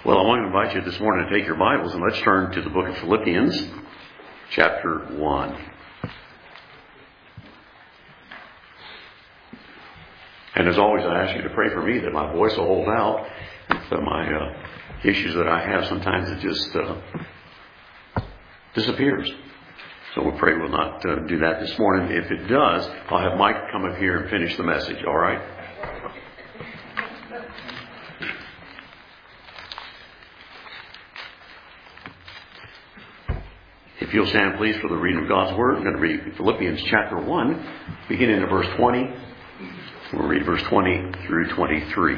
Well, I want to invite you this morning to take your Bibles and let's turn to the book of Philippians, chapter 1. And as always, I ask you to pray for me that my voice will hold out. With my issues that I have, sometimes it just disappears. So we pray we'll not do that this morning. If it does, I'll have Mike come up here and finish the message, all right? If you'll stand, please, for the reading of God's Word. I'm going to read Philippians chapter 1, beginning at verse 20. We'll read verse 20 through 23.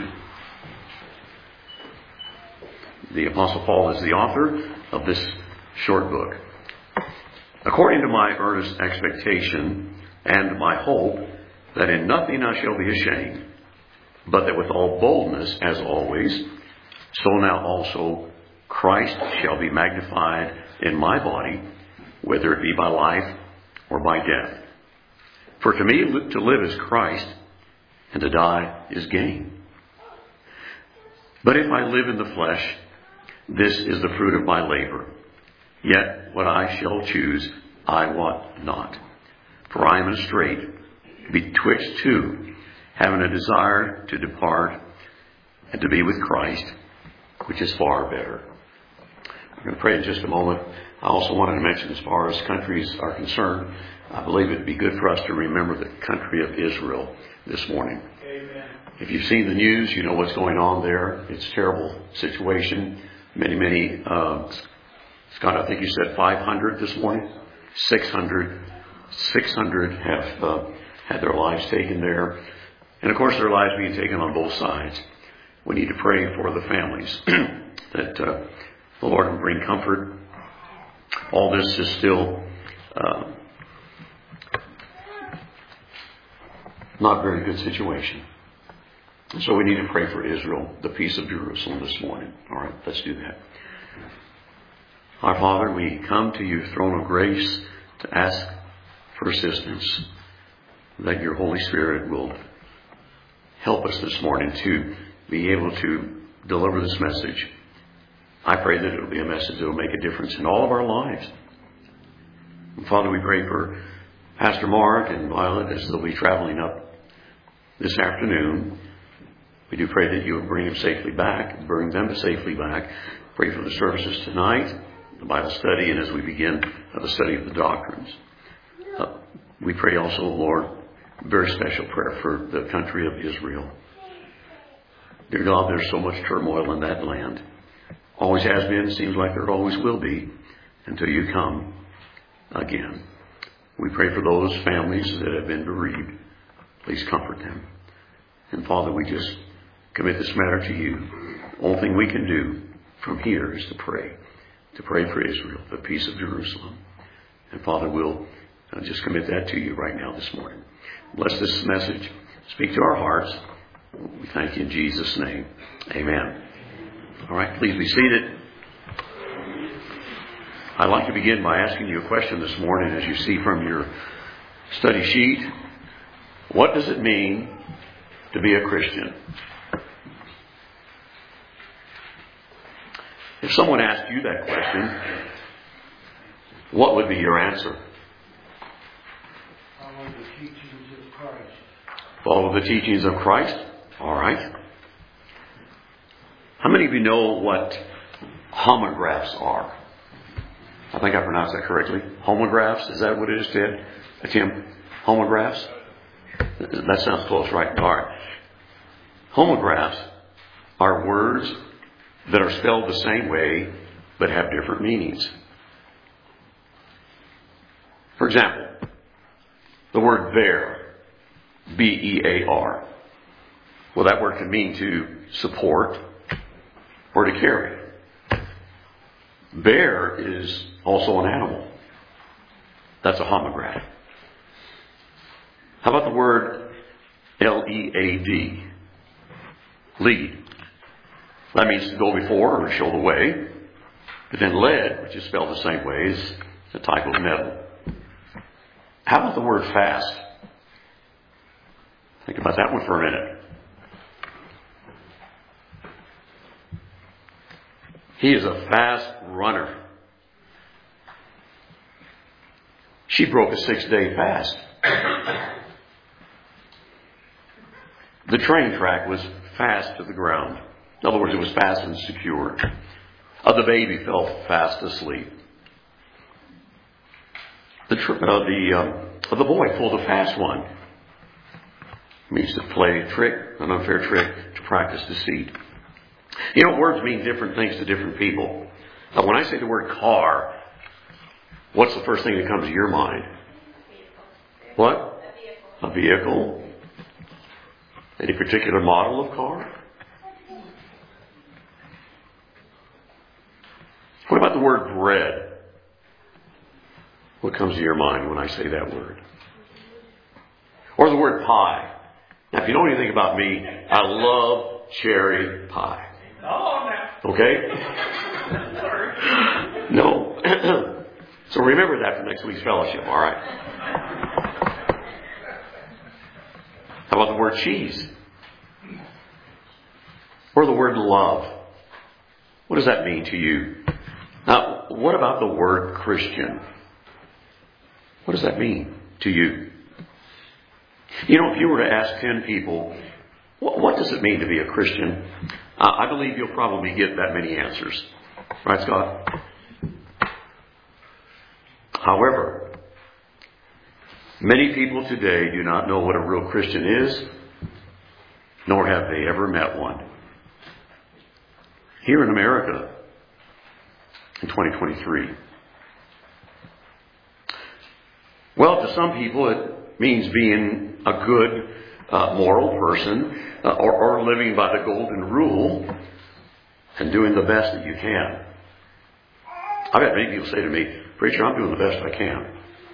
The Apostle Paul is the author of this short book. According to my earnest expectation and my hope that in nothing I shall be ashamed, but that with all boldness, as always, so now also Christ shall be magnified in my body, whether it be by life or by death. For to me to live is Christ, and to die is gain. But if I live in the flesh, this is the fruit of my labor. Yet what I shall choose, I wot not. For I am in a strait betwixt two, having a desire to depart and to be with Christ, which is far better. I'm going to pray in just a moment. I also wanted to mention, as far as countries are concerned, I believe it would be good for us to remember the country of Israel this morning. Amen. If you've seen the news, you know what's going on there. It's a terrible situation. Many, Scott, I think you said 500 this morning? 600 have had their lives taken there. And of course, their lives being taken on both sides. We need to pray for the families that the Lord will bring comfort. All this is still not a very good situation. And so we need to pray for Israel, the peace of Jerusalem this morning. All right, let's do that. Our Father, we come to your throne of grace to ask for assistance, that your Holy Spirit will help us this morning to be able to deliver this message. I pray that it will be a message that will make a difference in all of our lives. And Father, we pray for Pastor Mark and Violet as they'll be traveling up this afternoon. We do pray that you will bring them safely back, bring them safely back. Pray for the services tonight, the Bible study, and as we begin the study of the doctrines. We pray also, Lord, very special prayer for the country of Israel. Dear God, there's so much turmoil in that land. Always has been, seems like there always will be, until you come again. We pray for those families that have been bereaved. Please comfort them. And Father, we just commit this matter to you. The only thing we can do from here is to pray for Israel, the peace of Jerusalem. And Father, we'll just commit that to you right now this morning. Bless this message. Speak to our hearts. We thank you in Jesus' name. Amen. All right, please be seated. I'd like to begin by asking you a question this morning, as you see from your study sheet. What does it mean to be a Christian? If someone asked you that question, what would be your answer? Follow the teachings of Christ. Follow the teachings of Christ? All right. How many of you know what homographs are? I think I pronounced that correctly. Homographs? Is that what it is, Ted? Tim? Homographs? That sounds close, right? All right. Homographs are words that are spelled the same way but have different meanings. For example, the word bear, B-E-A-R. Well, that word can mean to support or to carry. Bear is also an animal. That's a homograph. How about the word L-E-A-D? Lead. That means to go before or show the way. But then lead, which is spelled the same way, is a type of metal. How about the word fast? Think about that one for a minute. He is a fast runner. She broke a 6-day fast. The train track was fast to the ground. In other words, it was fast and secure. The baby fell fast asleep. The boy pulled a fast one. It means to play a trick, an unfair trick, to practice deceit. You know, words mean different things to different people. When I say the word car, what's the first thing that comes to your mind? What? A vehicle. Any particular model of car? What about the word bread? What comes to your mind when I say that word? Or the word pie. Now, if you know anything about me, I love cherry pie. Okay? No. So remember that for next week's fellowship, all right? How about the word cheese? Or the word love? What does that mean to you? Now, what about the word Christian? What does that mean to you? You know, if you were to ask 10 people, what does it mean to be a Christian? I believe you'll probably get that many answers. Right, Scott? However, many people today do not know what a real Christian is, nor have they ever met one. Here in America, in 2023. Well, to some people it means being a good, moral person, or living by the golden rule and doing the best that you can. I've had many people say to me, "Preacher, I'm doing the best I can."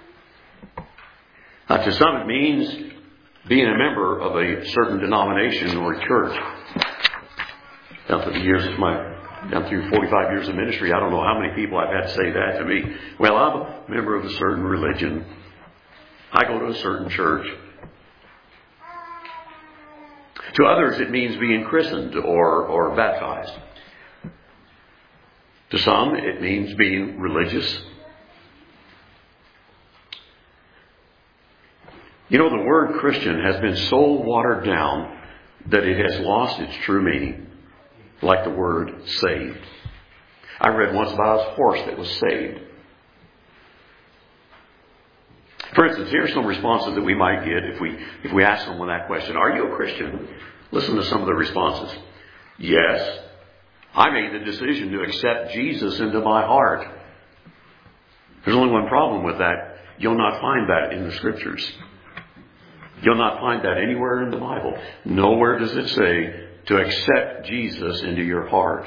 To some it means being a member of a certain denomination or church. Down through 45 years of ministry, I don't know how many people I've had to say that to me. Well, I'm a member of a certain religion. I go to a certain church. To others, it means being christened or baptized. To some, it means being religious. You know, the word Christian has been so watered down that it has lost its true meaning, like the word saved. I read once about a horse that was saved. For instance, here are some responses that we might get if we ask someone that question. Are you a Christian? Listen to some of the responses. Yes, I made the decision to accept Jesus into my heart. There's only one problem with that. You'll not find that in the Scriptures. You'll not find that anywhere in the Bible. Nowhere does it say to accept Jesus into your heart.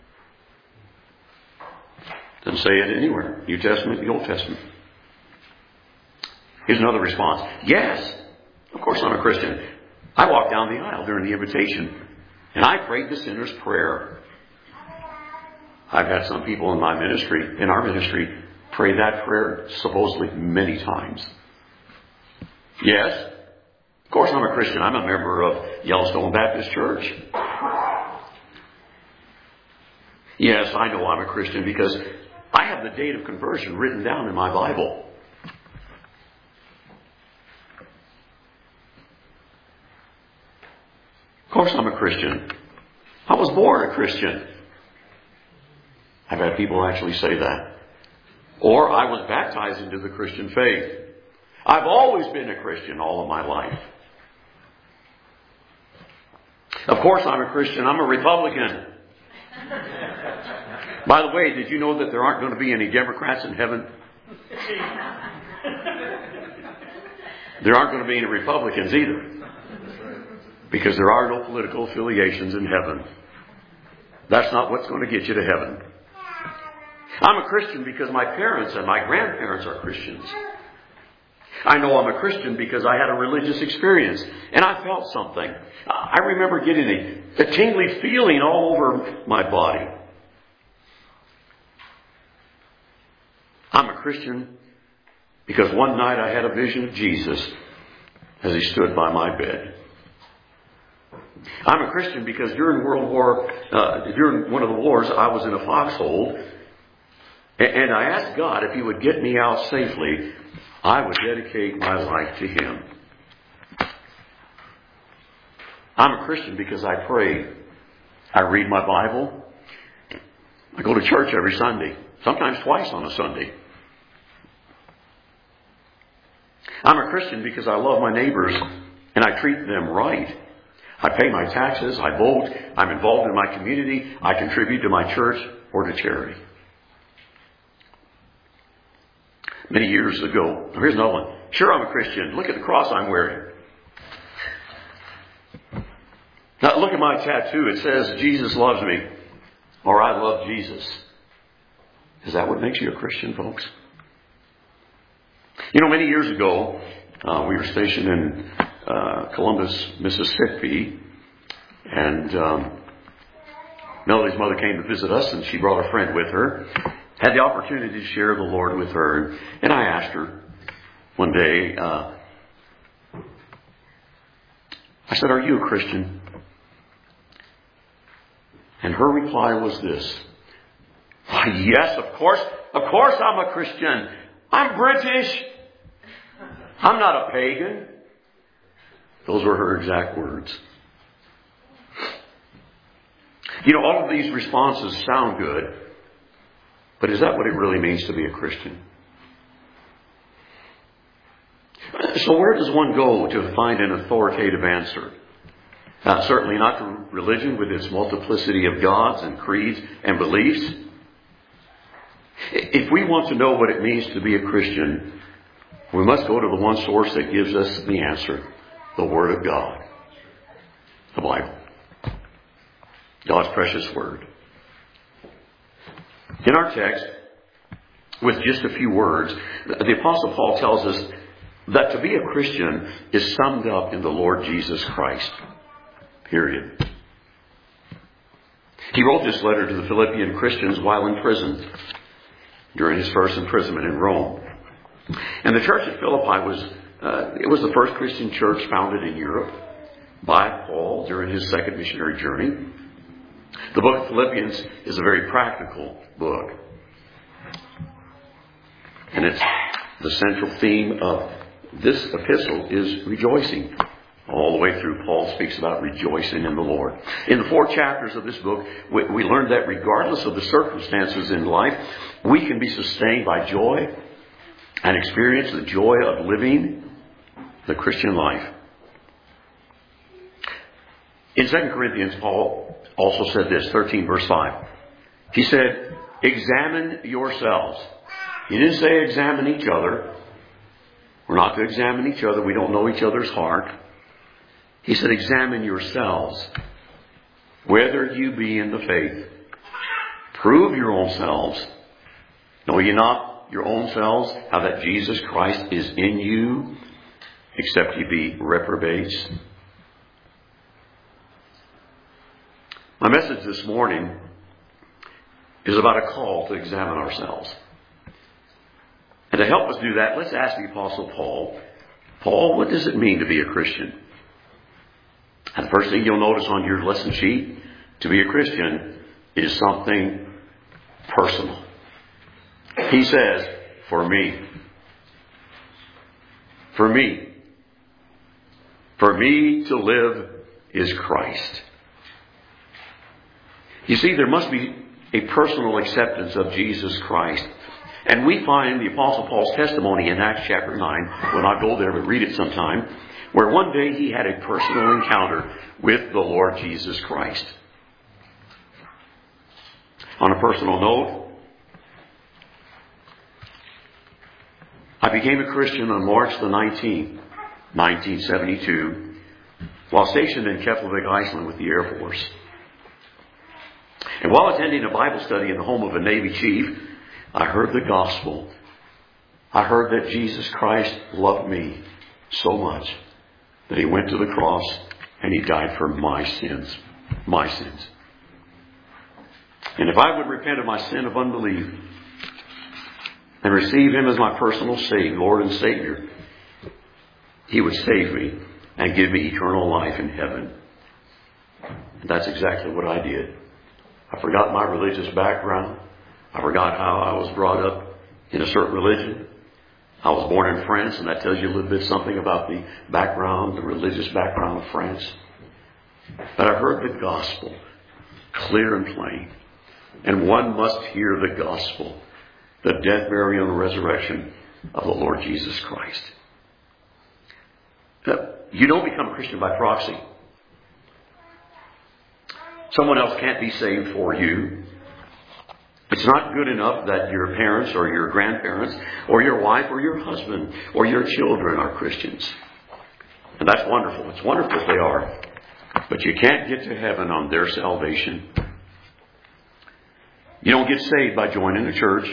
Doesn't say it anywhere. New Testament, the Old Testament. Here's another response. Yes, of course I'm a Christian. I walked down the aisle during the invitation and I prayed the sinner's prayer. I've had some people in our ministry, pray that prayer supposedly many times. Yes, of course I'm a Christian. I'm a member of Yellowstone Baptist Church. Yes, I know I'm a Christian because I have the date of conversion written down in my Bible. Of course I'm a Christian. I was born a Christian. I've had people actually say that. Or I was baptized into the Christian faith. I've always been a Christian all of my life. Of course I'm a Christian. I'm a Republican. By the way, did you know that there aren't going to be any Democrats in heaven? There aren't going to be any Republicans either. Because there are no political affiliations in heaven. That's not what's going to get you to heaven. I'm a Christian because my parents and my grandparents are Christians. I know I'm a Christian because I had a religious experience and I felt something. I remember getting a tingly feeling all over my body. I'm a Christian because one night I had a vision of Jesus as he stood by my bed. I'm a Christian because during during one of the wars, I was in a foxhole, and I asked God if He would get me out safely. I would dedicate my life to Him. I'm a Christian because I pray. I read my Bible. I go to church every Sunday, sometimes twice on a Sunday. I'm a Christian because I love my neighbors and I treat them right. I pay my taxes, I vote, I'm involved in my community, I contribute to my church or to charity. Many years ago, here's another one. Sure, I'm a Christian. Look at the cross I'm wearing. Now, look at my tattoo. It says, Jesus loves me, or I love Jesus. Is that what makes you a Christian, folks? You know, many years ago, we were stationed in Columbus, Mississippi, and Melody's mother came to visit us, and she brought a friend with her. Had the opportunity to share the Lord with her, and I asked her one day, I said, "Are you a Christian?" And her reply was this: "Yes, of course I'm a Christian. I'm British. I'm not a pagan." Those were her exact words. You know, all of these responses sound good, but is that what it really means to be a Christian? So where does one go to find an authoritative answer? Certainly not to religion with its multiplicity of gods and creeds and beliefs. If we want to know what it means to be a Christian, we must go to the one source that gives us the answer, the Word of God, the Bible, God's precious Word. In our text, with just a few words, the Apostle Paul tells us that to be a Christian is summed up in the Lord Jesus Christ. Period. He wrote this letter to the Philippian Christians while in prison, during his first imprisonment in Rome. And the church at Philippi was the first Christian church founded in Europe by Paul during his second missionary journey. The book of Philippians is a very practical book. And it's the central theme of this epistle is rejoicing. All the way through, Paul speaks about rejoicing in the Lord. In the 4 chapters of this book, we learned that regardless of the circumstances in life, we can be sustained by joy and experience the joy of living the Christian life. In 2 Corinthians, Paul also said this, 13 verse 5. He said, "Examine yourselves." He didn't say examine each other. We're not to examine each other. We don't know each other's heart. He said, "Examine yourselves, whether you be in the faith. Prove your own selves. Know ye not your own selves, how that Jesus Christ is in you, except ye be reprobates?" My message this morning is about a call to examine ourselves. And to help us do that, let's ask the Apostle Paul, "Paul, what does it mean to be a Christian?" And the first thing you'll notice on your lesson sheet, to be a Christian is something personal. He says, "For me." For me. For me to live is Christ. You see, there must be a personal acceptance of Jesus Christ. And we find the Apostle Paul's testimony in Acts chapter 9. We'll not go there, but read it sometime. Where one day he had a personal encounter with the Lord Jesus Christ. On a personal note, I became a Christian on March the 19th, 1972, while stationed in Keflavik, Iceland with the Air Force. And while attending a Bible study in the home of a Navy chief, I heard the gospel. I heard that Jesus Christ loved me so much that He went to the cross and He died for my sins. My sins. And if I would repent of my sin of unbelief and receive Him as my personal Savior, Lord and Savior, He would save me and give me eternal life in heaven. And that's exactly what I did. I forgot my religious background. I forgot how I was brought up in a certain religion. I was born in France, and that tells you a little bit something about the background, the religious background of France. But I heard the gospel clear and plain. And one must hear the gospel, the death, burial, and resurrection of the Lord Jesus Christ. You don't become a Christian by proxy. Someone else can't be saved for you. It's not good enough that your parents or your grandparents or your wife or your husband or your children are Christians. And that's wonderful. It's wonderful if they are. But you can't get to heaven on their salvation. You don't get saved by joining a church.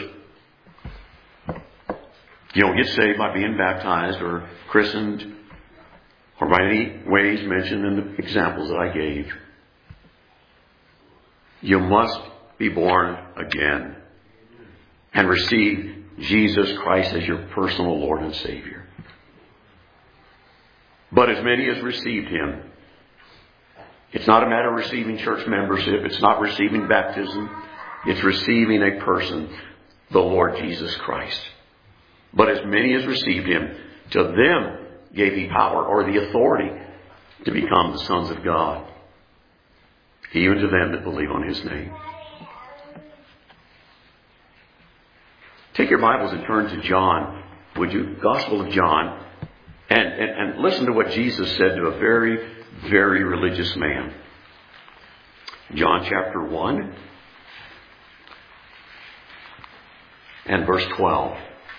You don't get saved by being baptized or christened or by any ways mentioned in the examples that I gave. You must be born again and receive Jesus Christ as your personal Lord and Savior. But as many as received Him, it's not a matter of receiving church membership. It's not receiving baptism. It's receiving a person, the Lord Jesus Christ. But as many as received Him, to them gave He power or the authority to become the sons of God, even to them that believe on His name. Take your Bibles and turn to John, would you? Gospel of John. And listen to what Jesus said to a very, very religious man. John chapter 1 and verse 12.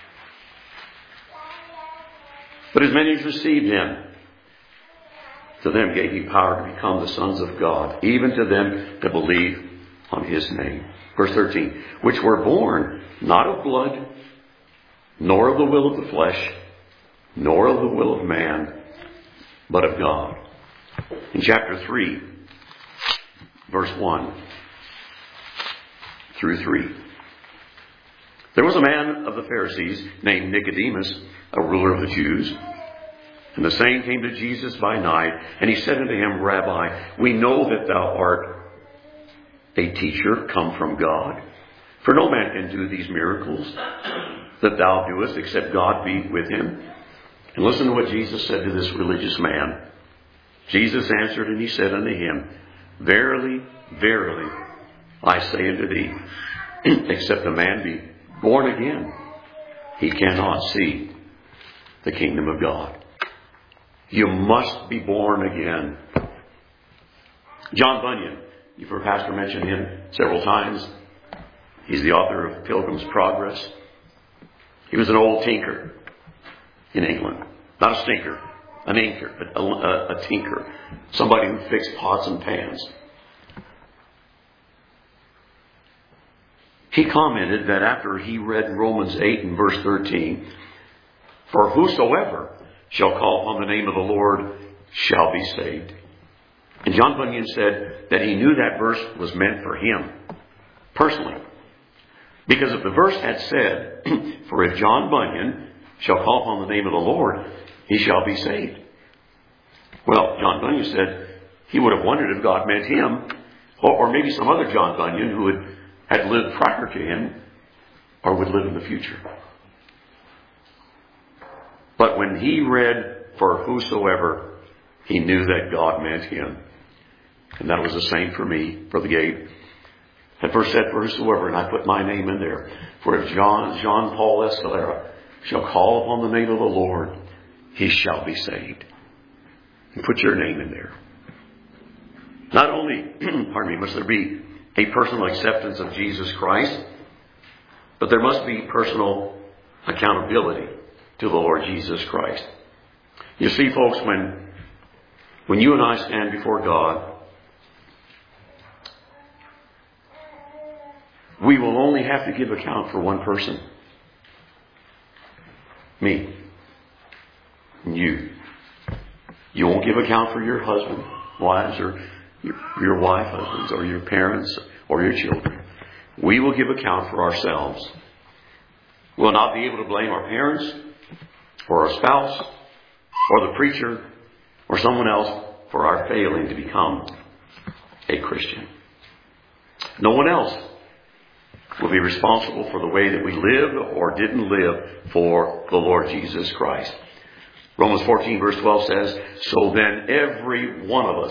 But as many as received Him, to them gave He power to become the sons of God, even to them that believe on His name. Verse 13. Which were born not of blood, nor of the will of the flesh, nor of the will of man, but of God. In chapter 3, verse 1 through 3. There was a man of the Pharisees named Nicodemus, a ruler of the Jews. And the same came to Jesus by night, and he said unto him, Rabbi, we know that thou art a teacher come from God. For no man can do these miracles that thou doest, except God be with him. And listen to what Jesus said to this religious man. Jesus answered, and He said unto him, Verily, verily, I say unto thee, except a man be born again, he cannot see the kingdom of God. You must be born again. John Bunyan, you've heard Pastor mention him several times. He's the author of Pilgrim's Progress. He was an old tinker in England. Not a stinker, an inker, a tinker. Somebody who fixed pots and pans. He commented that after he read Romans 8 and verse 13, For whosoever shall call upon the name of the Lord shall be saved. And John Bunyan said that he knew that verse was meant for him, personally. Because if the verse had said, For if John Bunyan shall call upon the name of the Lord, he shall be saved. Well, John Bunyan said he would have wondered if God meant him, or maybe some other John Bunyan who had lived prior to him, or would live in the future. But when he read, For whosoever, he knew that God meant him. And that was the same for me, for the gate. At first said, For whosoever, and I put my name in there. For if Jean Paul Escalera shall call upon the name of the Lord, he shall be saved. And put your name in there. Not only, must there be a personal acceptance of Jesus Christ, but there must be personal accountability to the Lord Jesus Christ. You see, folks, when you and I stand before God, we will only have to give account for one person. Me. And you. You won't give account for your husband, wives, or your wife, husbands, or your parents, or your children. We will give account for ourselves. We'll not be able to blame our parents, or our spouse, or the preacher, or someone else for our failing to become a Christian. No one else will be responsible for the way that we lived or didn't live for the Lord Jesus Christ. Romans 14 verse 12 says, so then every one of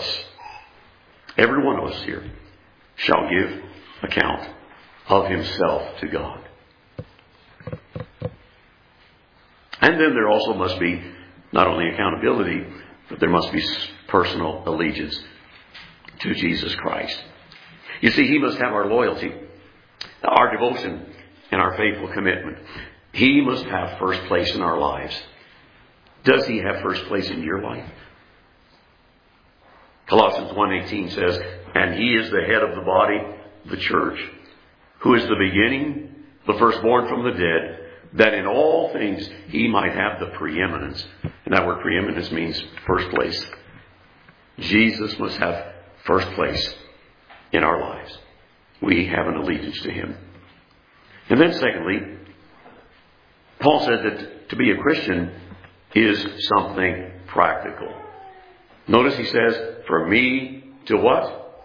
us here shall give account of himself to God. And then there also must be not only accountability, but there must be personal allegiance to Jesus Christ. You see, he must have our loyalty, our devotion, and our faithful commitment. He must have first place in our lives. Does he have first place in your life? Colossians 1:18 says, and he is the head of the body, the church, who is the beginning, the firstborn from the dead, that in all things he might have the preeminence. And that word preeminence means first place. Jesus must have first place in our lives. We have an allegiance to him. And then secondly, Paul said that to be a Christian is something practical. Notice he says, for me to what?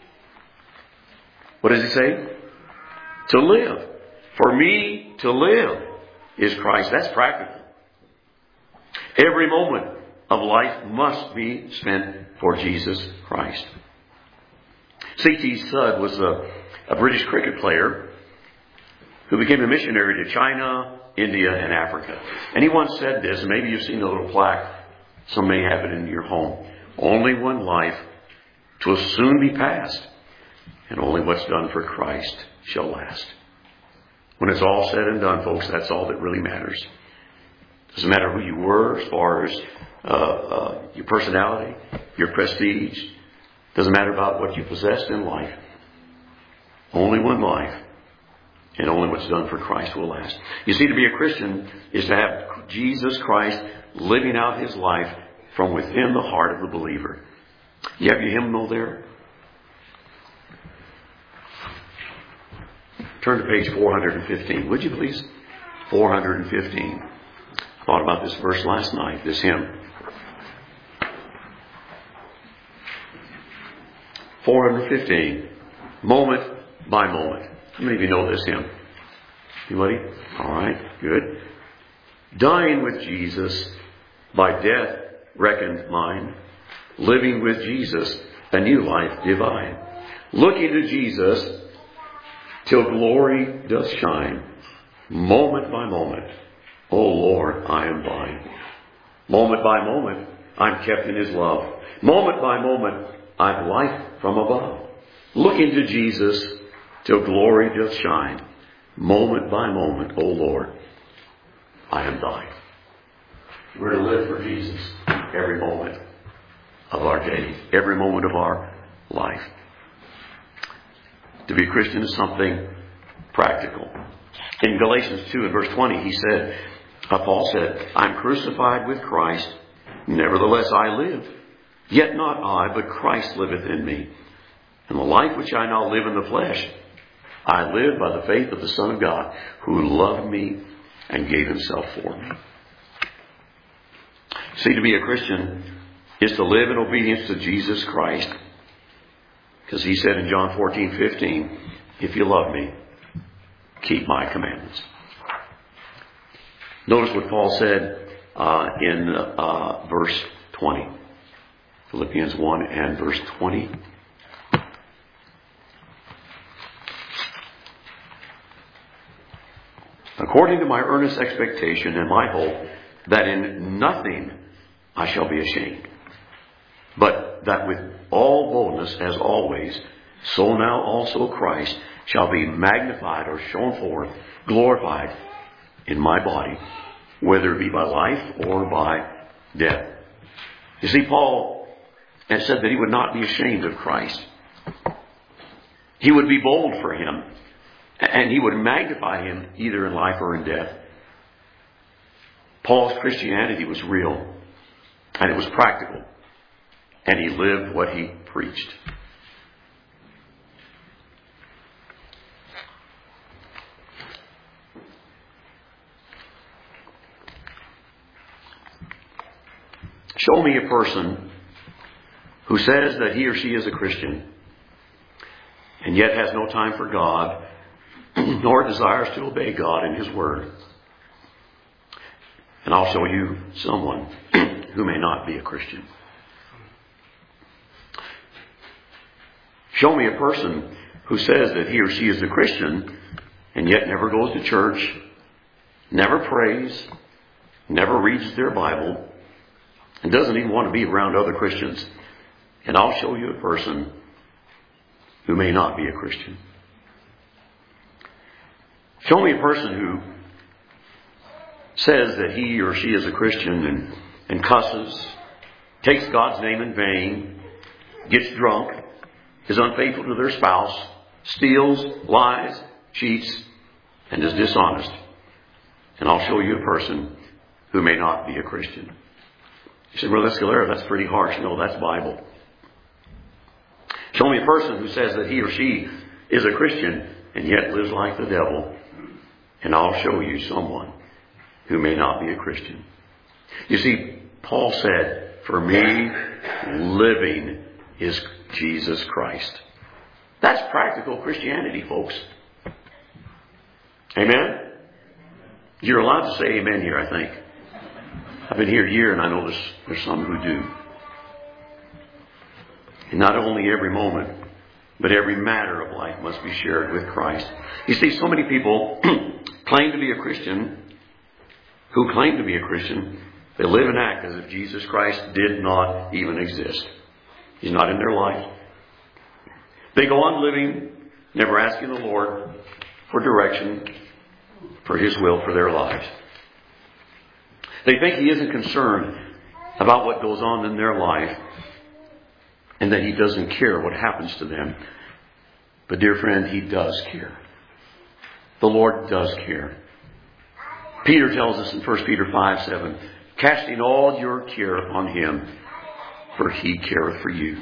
What does he say? To live. For me to live is Christ. That's practical. Every moment of life must be spent for Jesus Christ. C.T. Studd was a British cricket player who became a missionary to China, India, and Africa. And he once said this, and maybe you've seen a little plaque. Some may have it in your home. Only one life, 'twill soon be past, and only what's done for Christ shall last. When it's all said and done, folks, that's all that really matters. Doesn't matter who you were as far as your personality, your prestige. Doesn't matter about what you possessed in life. Only one life, and only what's done for Christ will last. You see, to be a Christian is to have Jesus Christ living out his life from within the heart of the believer. You have your hymnal there? Turn to page 415, would you please? 415. I thought about this verse last night, this hymn. 415. Moment by moment. How many of you know this hymn? Anybody? All right, good. Dying with Jesus, by death reckoned mine. Living with Jesus, a new life divine. Looking to Jesus, till glory does shine. Moment by moment, O Lord, I am thine. Moment by moment, I'm kept in his love. Moment by moment, I've life from above. Looking to Jesus, till glory doth shine. Moment by moment, O Lord, I am thine. We're to live for Jesus every moment of our day, every moment of our life. To be a Christian is something practical. In Galatians 2 and verse 20, Paul said, I'm crucified with Christ, nevertheless I live. Yet not I, but Christ liveth in me. And the life which I now live in the flesh, I live by the faith of the Son of God, who loved me and gave himself for me. See, to be a Christian is to live in obedience to Jesus Christ. Because he said in John 14:15, if you love me, keep my commandments. Notice what Paul said in verse 20. Philippians 1 and verse 20. According to my earnest expectation and my hope that in nothing I shall be ashamed, but that with all boldness as always, so now also Christ shall be magnified or shown forth, glorified in my body, whether it be by life or by death. You see, Paul has said that he would not be ashamed of Christ. He would be bold for him, and he would magnify him either in life or in death. Paul's Christianity was real, and it was practical, and he lived what he preached. Show me a person who says that he or she is a Christian, and yet has no time for God, nor desires to obey God and His Word. And I'll show you someone who may not be a Christian. Show me a person who says that he or she is a Christian and yet never goes to church, never prays, never reads their Bible, and doesn't even want to be around other Christians. And I'll show you a person who may not be a Christian. Show me a person who says that he or she is a Christian and cusses, takes God's name in vain, gets drunk, is unfaithful to their spouse, steals, lies, cheats, and is dishonest. And I'll show you a person who may not be a Christian. You say, Brother Escalera, that's pretty harsh. No, that's Bible. Show me a person who says that he or she is a Christian and yet lives like the devil. And I'll show you someone who may not be a Christian. You see, Paul said, for me, living is Jesus Christ. That's practical Christianity, folks. Amen? You're allowed to say amen here, I think. I've been here a year and I know there's some who do. And not only every moment, but every matter of life must be shared with Christ. You see, so many people claim to be a Christian, who claim to be a Christian, they live and act as if Jesus Christ did not even exist. He's not in their life. They go on living, never asking the Lord for direction, for His will for their lives. They think He isn't concerned about what goes on in their life, and that He doesn't care what happens to them. But dear friend, He does care. The Lord does care. Peter tells us in 1 Peter 5:7, casting all your care upon Him, for He careth for you.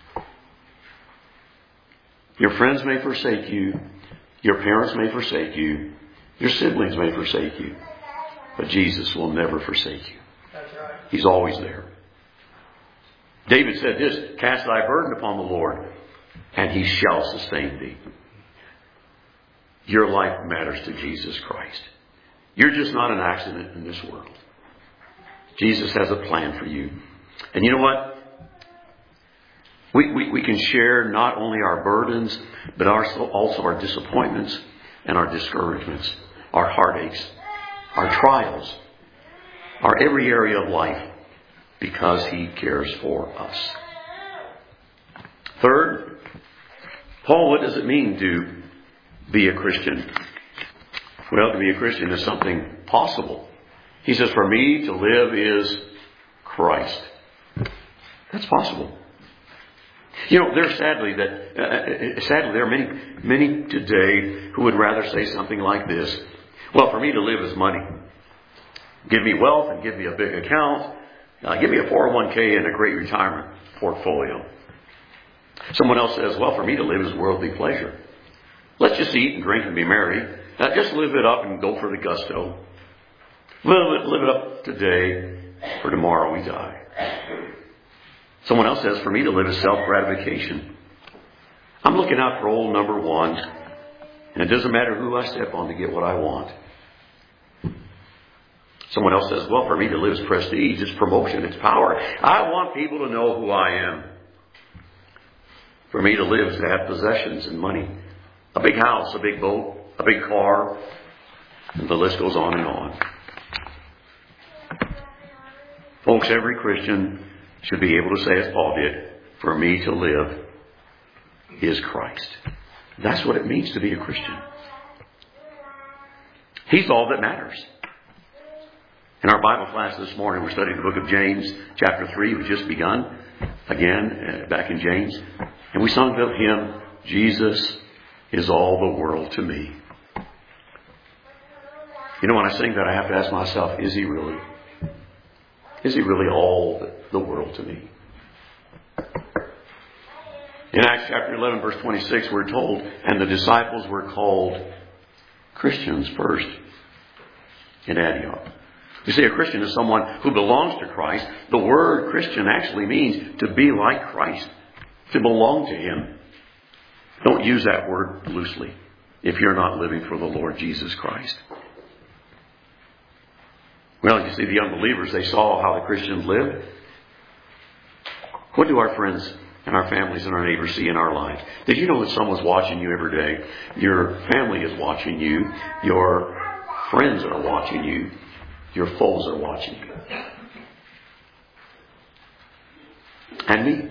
Your friends may forsake you. Your parents may forsake you. Your siblings may forsake you. But Jesus will never forsake you. That's right. He's always there. David said this, cast thy burden upon the Lord, and He shall sustain thee. Your life matters to Jesus Christ. You're just not an accident in this world. Jesus has a plan for you. And you know what? We can share not only our burdens, but also our disappointments and our discouragements, our heartaches, our trials, our every area of life, because He cares for us. Third, Paul, what does it mean to be a Christian? Well, to be a Christian is something possible. He says, for me to live is Christ. That's possible. You know, sadly there are many today who would rather say something like this. Well, for me to live is money. Give me wealth and give me a big account. Give me a 401k and a great retirement portfolio. Someone else says, well, for me to live is worldly pleasure. Let's just eat and drink and be merry. Just live it up and go for the gusto. Live it up today, for tomorrow we die. Someone else says, for me to live is self-gratification. I'm looking out for old number one, and it doesn't matter who I step on to get what I want. Someone else says, well, for me to live is prestige, it's promotion, it's power. I want people to know who I am. For me to live is to have possessions and money. A big house, a big boat, a big car, and the list goes on and on. Folks, every Christian should be able to say as Paul did, for me to live is Christ. That's what it means to be a Christian. He's all that matters. In our Bible class this morning, we're studying the book of James, chapter 3. We've just begun again, back in James. And we sung the hymn, Jesus is all the world to me. You know, when I sing that, I have to ask myself, is He really? Is He really all the world to me? In Acts chapter 11, verse 26, we're told, and the disciples were called Christians first in Antioch. You see, a Christian is someone who belongs to Christ. The word Christian actually means to be like Christ, to belong to Him. Don't use that word loosely if you're not living for the Lord Jesus Christ. Well, you see, the unbelievers, they saw how the Christians lived. What do our friends and our families and our neighbors see in our lives? Did you know that someone's watching you every day? Your family is watching you. Your friends are watching you. Your foes are watching you. And me.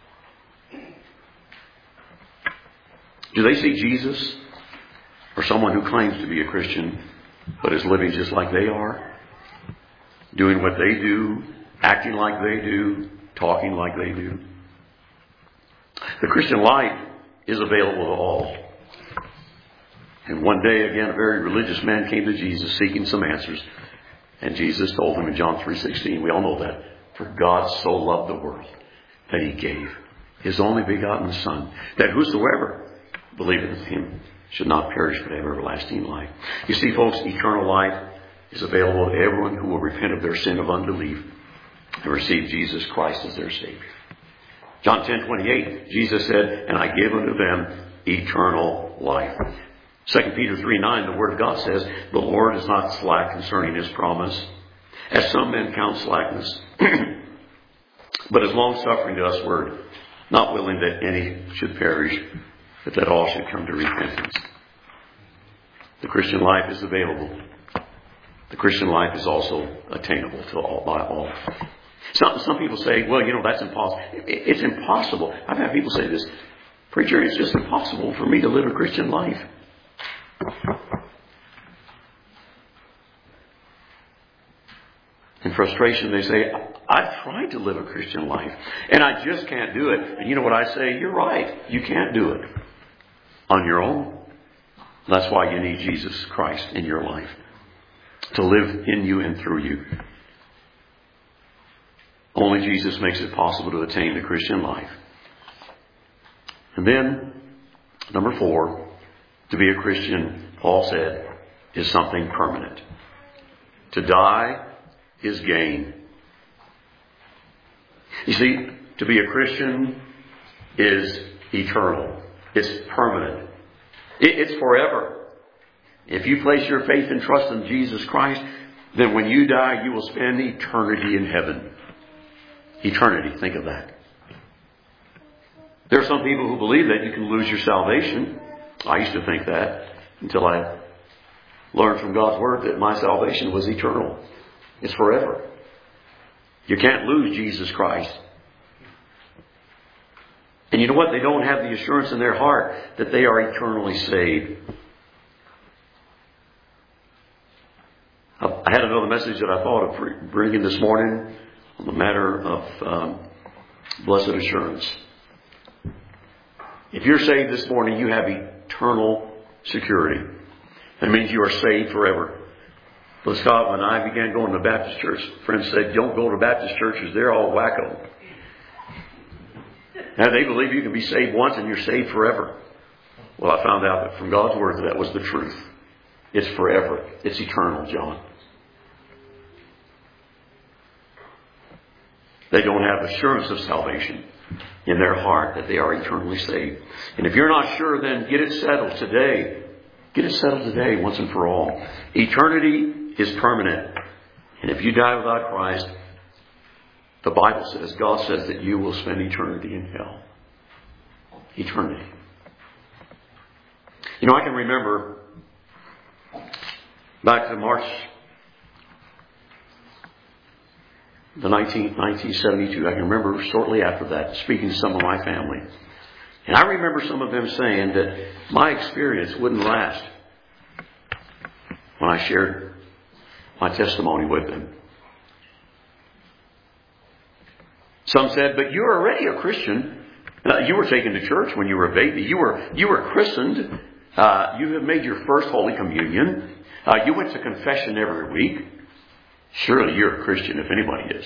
Do they see Jesus or someone who claims to be a Christian but is living just like they are? Doing what they do, acting like they do, talking like they do? The Christian life is available to all. And one day, again, a very religious man came to Jesus seeking some answers. And Jesus told him in John 3:16, we all know that, for God so loved the world that He gave His only begotten Son, that whosoever believeth in Him should not perish but have everlasting life. You see, folks, eternal life is available to everyone who will repent of their sin of unbelief and receive Jesus Christ as their Savior. John 10:28, Jesus said, and I give unto them eternal life. 2 Peter 3:9, the Word of God says, the Lord is not slack concerning His promise, as some men count slackness, but is long-suffering to usward, not willing that any should perish, but that all should come to repentance. The Christian life is available. The Christian life is also attainable to all by all. Some people say, well, that's impossible. It's impossible. I've had people say this, preacher, it's just impossible for me to live a Christian life. In frustration, they say, I've tried to live a Christian life, and I just can't do it. And you know what I say? You're right. You can't do it on your own. That's why you need Jesus Christ in your life to live in you and through you. Only Jesus makes it possible to attain the Christian life. And then, number 4, to be a Christian, Paul said, is something permanent. To die is gain. You see, to be a Christian is eternal. It's permanent. It's forever. If you place your faith and trust in Jesus Christ, then when you die, you will spend eternity in heaven. Eternity, think of that. There are some people who believe that you can lose your salvation. I used to think that until I learned from God's Word that my salvation was eternal. It's forever. You can't lose Jesus Christ. And you know what? They don't have the assurance in their heart that they are eternally saved. I had another message that I thought of bringing this morning on the matter of blessed assurance. If you're saved this morning, you have eternal security. That means you are saved forever. But Scott, when I began going to Baptist church, friends said, don't go to Baptist churches. They're all wacko. And they believe you can be saved once and you're saved forever. Well, I found out that from God's Word that was the truth. It's forever. It's eternal, John. They don't have assurance of salvation in their heart that they are eternally saved. And if you're not sure, then get it settled today. Get it settled today once and for all. Eternity is permanent. And if you die without Christ, the Bible says, God says that you will spend eternity in hell. Eternity. I can remember back to March the 1972. I can remember shortly after that speaking to some of my family. And I remember some of them saying that my experience wouldn't last when I shared my testimony with them. Some said, but you're already a Christian. You were taken to church when you were a baby. You were christened. You have made your first Holy Communion. You went to confession every week. Surely you're a Christian if anybody is.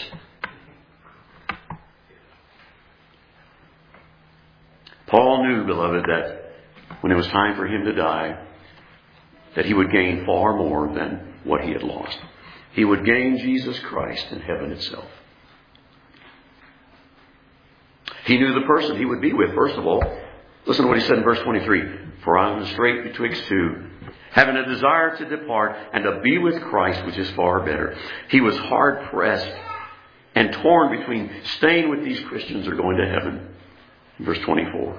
Paul knew, beloved, that when it was time for him to die, that he would gain far more than what he had lost. He would gain Jesus Christ and heaven itself. He knew the person he would be with, first of all. Listen to what he said in verse 23. For I am strait betwixt two, having a desire to depart and to be with Christ, which is far better. He was hard pressed and torn between staying with these Christians or going to heaven. Verse 24.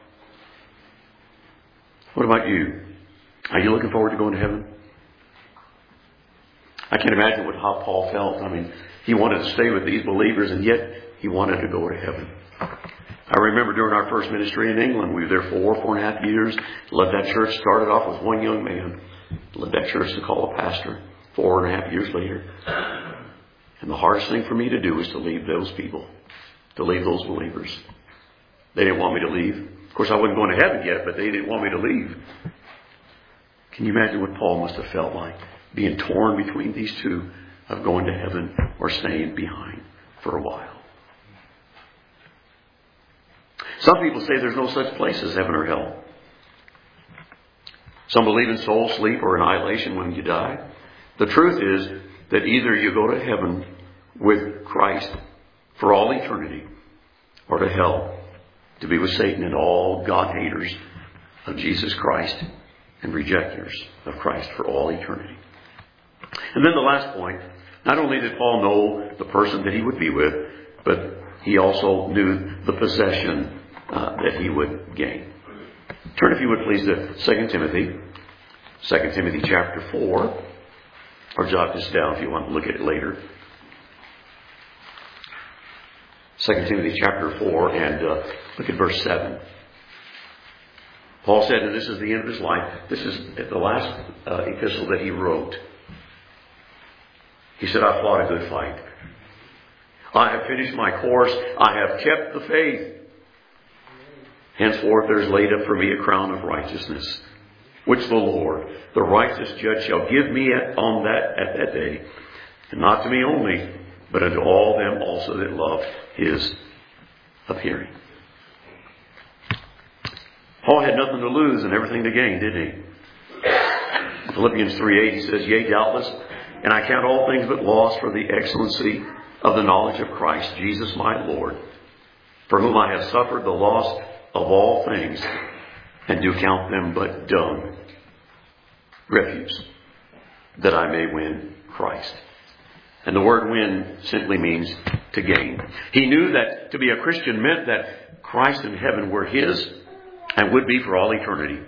What about you? Are you looking forward to going to heaven? I can't imagine how Paul felt. I mean, he wanted to stay with these believers, and yet he wanted to go to heaven. I remember during our first ministry in England, we were there 4.5 years. Led that church, started off with one young man. Led that church to call a pastor 4.5 years later. And the hardest thing for me to do was to leave those people, to leave those believers. They didn't want me to leave. Of course, I wasn't going to heaven yet, but they didn't want me to leave. Can you imagine what Paul must have felt like? Being torn between these two of going to heaven or staying behind for a while. Some people say there's no such place as heaven or hell. Some believe in soul sleep or annihilation when you die. The truth is that either you go to heaven with Christ for all eternity or to hell to be with Satan and all God-haters of Jesus Christ and rejectors of Christ for all eternity. And then the last point, not only did Paul know the person that he would be with, but he also knew the possession that he would gain. Turn, if you would please, to 2 Timothy. 2 Timothy chapter 4. Or jot this down if you want to look at it later. 2 Timothy chapter 4 and look at verse 7. Paul said, and this is the end of his life. This is the last epistle that he wrote. He said, I fought a good fight. I have finished my course. I have kept the faith. Henceforth there is laid up for me a crown of righteousness, which the Lord, the righteous judge, shall give me at that day, and not to me only, but unto all them also that love his appearing. Paul had nothing to lose and everything to gain, didn't he? Philippians 3:8, he says, Yea, doubtless, and I count all things but loss for the excellency of the knowledge of Christ Jesus my Lord, for whom I have suffered the loss of all things, and do count them but dung, refuse, that I may win Christ. And the word win simply means to gain. He knew that to be a Christian meant that Christ and heaven were his and would be for all eternity.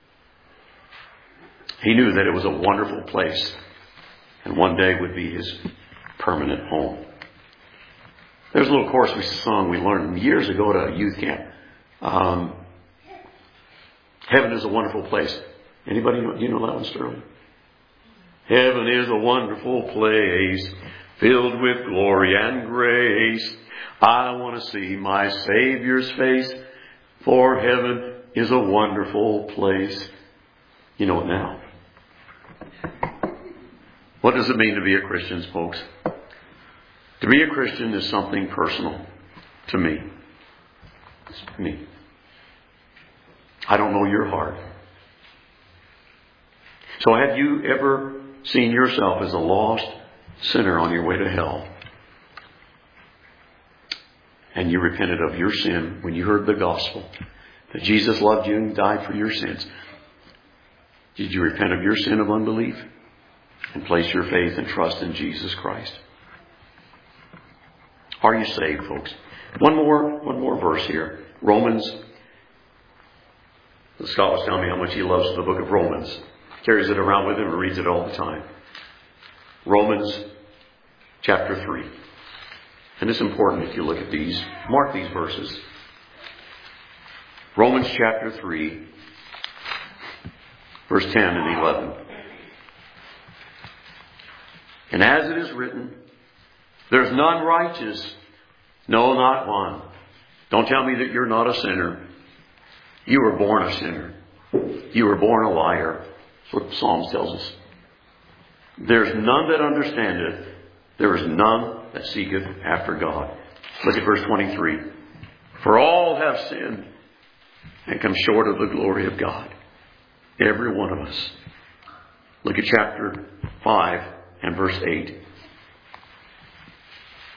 He knew that it was a wonderful place and one day would be his permanent home. There's a little chorus we learned years ago at a youth camp. Heaven is a wonderful place. Anybody know, you know that one, Sterling? Heaven is a wonderful place, filled with glory and grace. I want to see my Savior's face, for heaven is a wonderful place. You know it now. What does it mean to be a Christian, folks? To be a Christian is something personal to me. It's me. I don't know your heart. So have you ever seen yourself as a lost sinner on your way to hell? And you repented of your sin when you heard the gospel, that Jesus loved you and died for your sins. Did you repent of your sin of unbelief and place your faith and trust in Jesus Christ? Are you saved, folks? One more verse here. Romans. The Scott was telling me how much he loves the book of Romans. Carries it around with him and reads it all the time. Romans chapter 3. And it's important if you look at these. Mark these verses. Romans chapter 3, verse 10 and 11. And as it is written, there's none righteous, no, not one. Don't tell me that you're not a sinner. You were born a sinner. You were born a liar. That's what Psalms tells us. There's none that understandeth. There is none that seeketh after God. Look at verse 23. For all have sinned and come short of the glory of God. Every one of us. Look at chapter 5 and verse 8.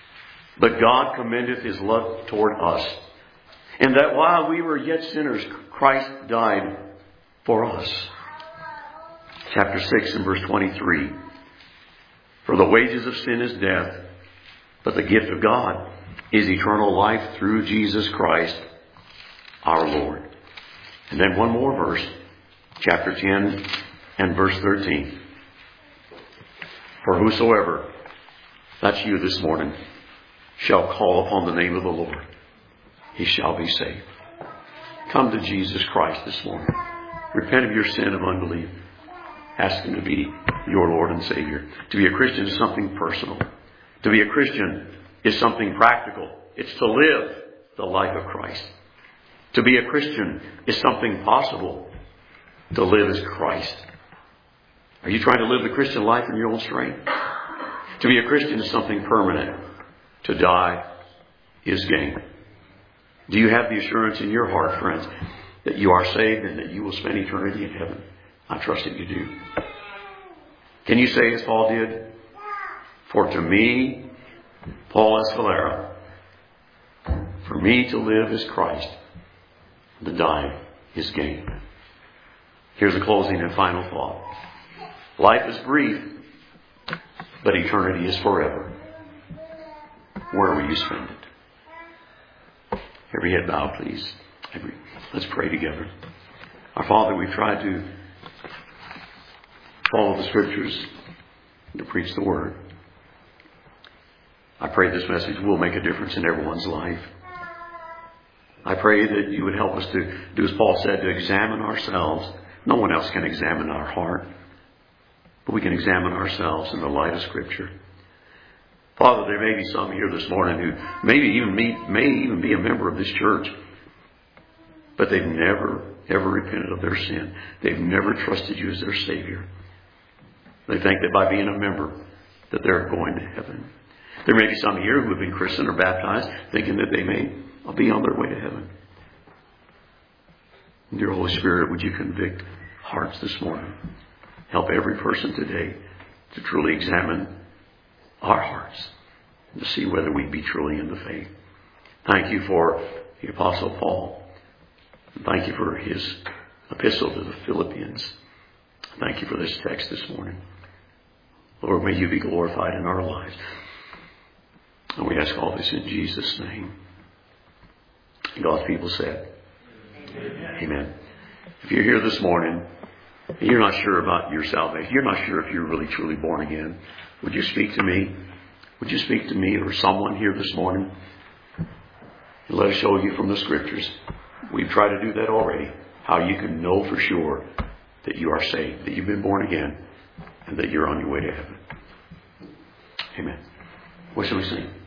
But God commendeth his love toward us, and that while we were yet sinners, Christ died for us. Chapter 6 and verse 23. For the wages of sin is death, but the gift of God is eternal life through Jesus Christ our Lord. And then one more verse, chapter 10 and verse 13. For whosoever, that's you this morning, shall call upon the name of the Lord, he shall be saved. Come to Jesus Christ this morning. Repent of your sin of unbelief. Ask Him to be your Lord and Savior. To be a Christian is something personal. To be a Christian is something practical. It's to live the life of Christ. To be a Christian is something possible. To live as Christ. Are you trying to live the Christian life in your own strength? To be a Christian is something permanent. To die is gain. Do you have the assurance in your heart, friends, that you are saved and that you will spend eternity in heaven? I trust that you do. Can you say as Paul did? For to me, Paul Escalera, for me to live is Christ, to die is gain. Here's a closing and final thought. Life is brief, but eternity is forever. Where will you spend it? Every head bowed, please. Let's pray together. Our Father, we've tried to follow the Scriptures, to preach the Word. I pray this message will make a difference in everyone's life. I pray that you would help us to do as Paul said, to examine ourselves. No one else can examine our heart, but we can examine ourselves in the light of Scripture. Father, there may be some here this morning who may even be a member of this church, but they've never, ever repented of their sin. They've never trusted you as their Savior. They think that by being a member that they're going to heaven. There may be some here who have been christened or baptized thinking that they may be on their way to heaven. Dear Holy Spirit, would you convict hearts this morning? Help every person today to truly examine our hearts and to see whether we be truly in the faith. Thank you for the Apostle Paul. Thank you for his epistle to the Philippians. Thank you for this text this morning. Lord, may you be glorified in our lives. And we ask all this in Jesus' name. And God's people said, Amen. If you're here this morning, and you're not sure about your salvation, you're not sure if you're really truly born again, would you speak to me? Would you speak to me or someone here this morning? And let us show you from the Scriptures. We've tried to do that already. How you can know for sure that you are saved, that you've been born again, and that you're on your way to heaven. Amen. What shall we sing?